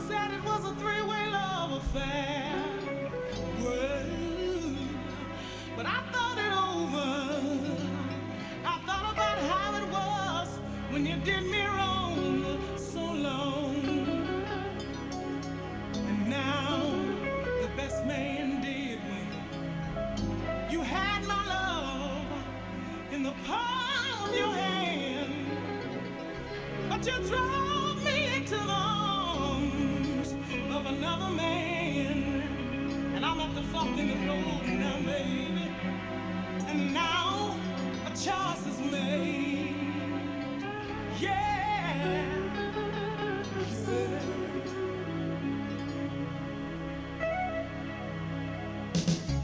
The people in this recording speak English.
said it was a three-way love affair. Well, but I thought it over. I thought about how it was when you did me wrong so long. And now the best man did win. You had my love in the palm of your hand, but you drove me into the arms of another man. And I'm at the fork in the road now, baby. And now a choice is made. Yeah. Yeah.